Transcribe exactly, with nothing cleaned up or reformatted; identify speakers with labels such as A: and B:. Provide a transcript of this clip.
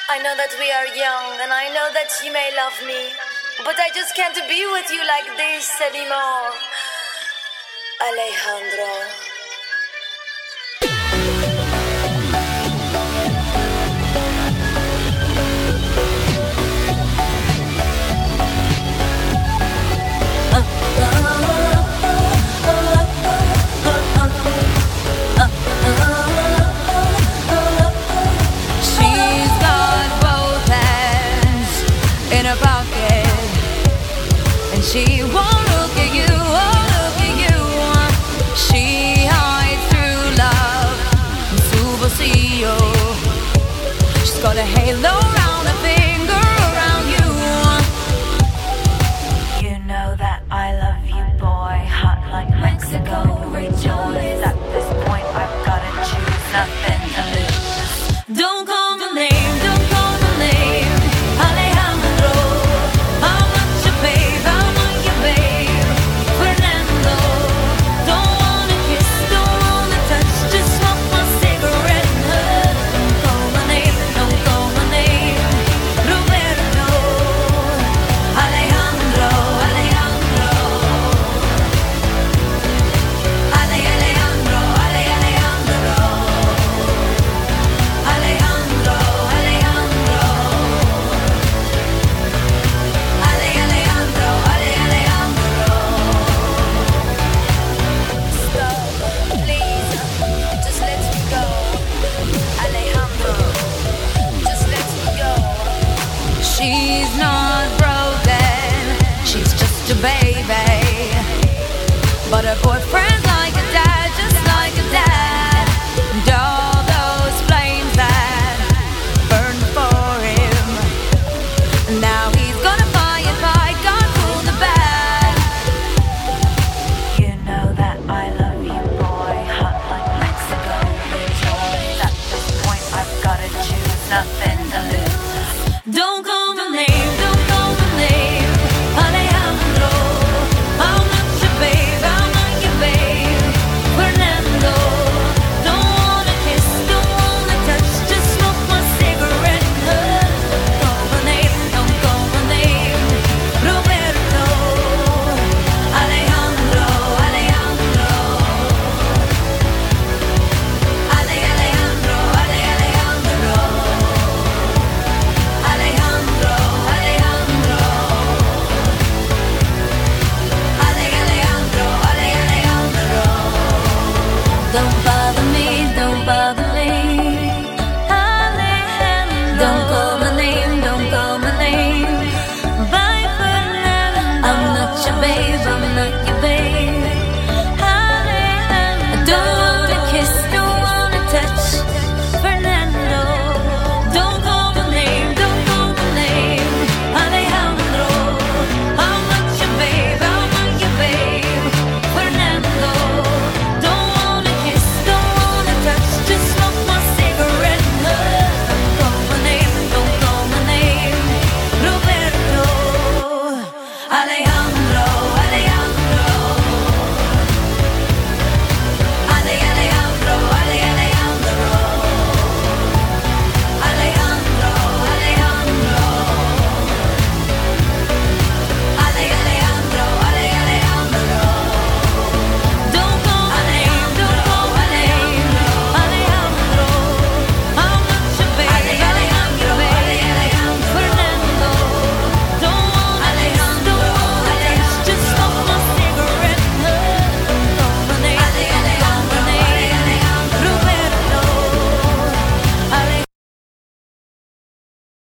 A: I know that we are young and I know that you may love me, but I just can't be with you like this anymore. Alejandro.
B: She won't look at you, won't look at you. She hides through love and superseo. She's got a halo around her finger around you.
A: You know that I love you, boy. Hot like Mexico, rejoice. At this point I've gotta choose, nothing to lose.
B: Don't call my name, don't call my name, Alejandro. I'm not your babe, I'm not your babe, Fernando. Don't wanna kiss, don't wanna touch, just smoke my cigarette and hug. Don't call my name, don't call my name, Roberto. Alejandro, Alejandro, Ale, Alejandro, Ale, Alejandro, Alejandro, Alejandro, Ale, Alejandro, Ale, Alejandro.
A: Stop, please, just let me go. Alejandro, just let me go.
B: She's not broken, she's just a baby. But her boyfriend's like a dad, just like a dad. And all those flames that burned for him, now he's gonna fight and fight, God pull the bad.
A: You know that I love you, boy. Hot like Mexico, rejoice. At this point I've gotta choose, nothing